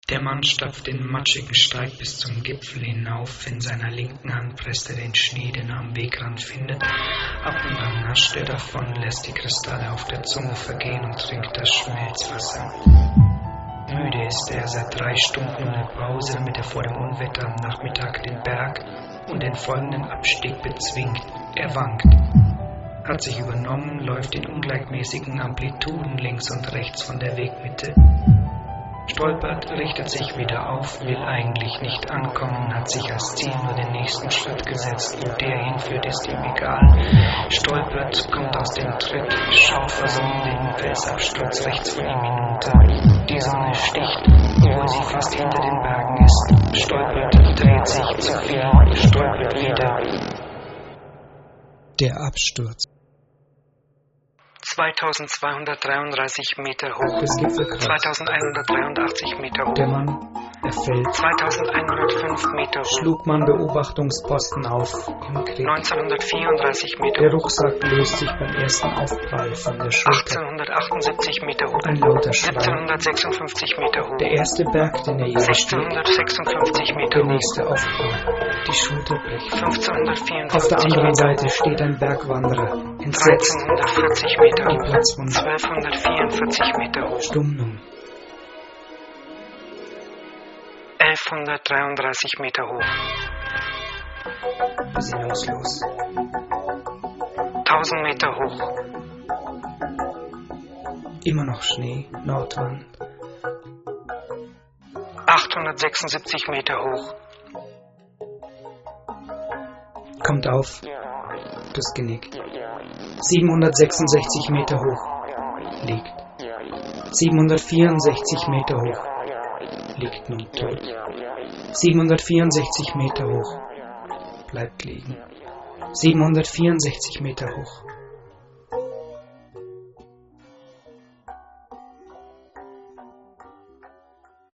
Der Mann stapft den matschigen Steig bis zum Gipfel hinauf. In seiner linken Hand presst er den Schnee, den er am Wegrand findet. Ab und an nascht er davon, lässt die Kristalle auf der Zunge vergehen und trinkt das Schmelzwasser. Müde ist er seit 3 Stunden ohne Pause, damit er vor dem Unwetter am Nachmittag den Berg und den folgenden Abstieg bezwingt. Er wankt, hat sich übernommen, läuft in ungleichmäßigen Amplituden links und rechts von der Wegmitte. Stolpert, richtet sich wieder auf, will eigentlich nicht ankommen, hat sich als Ziel nur den nächsten Schritt gesetzt. Wo der hinführt, ist ihm egal. Stolpert, kommt aus dem Tritt, schaut versonnen den Felsabsturz rechts von ihm hinunter. Die Sonne sticht, obwohl sie fast hinter den Bergen ist. Stolpert, dreht sich zu viel, stolpert wieder. Der Absturz. 2233 Meter hoch, Das Gipfelkreuz. 2183 Meter hoch, Der Mann, er fällt. 2105 Meter hoch, Schlug man Beobachtungsposten auf im Krieg. 1934 Meter Der hoch, Rucksack löst sich beim ersten Aufprall von der Schulter. 1878 Meter hoch, Ein lauter Schrei. 1756 Meter hoch, Der erste Berg, den er je bestieg. 1656 Meter Der hoch, nächste Aufprall. Die Schulter bricht. 1554 Auf der anderen Meter Seite hoch, steht ein Bergwanderer, entsetzt. 1340 Meter Die hoch, Platzwunde. 1244 Meter hoch, Stumm nun. 1133 Meter hoch, Besinnungslos. 1000 Meter hoch, Immer noch Schnee, Nordwand. 876 Meter hoch, Kommt auf. Das Genick. 766 Meter hoch. Liegt. 764 Meter hoch. Liegt nun tot. 764 Meter hoch. Bleibt liegen. 764 Meter hoch.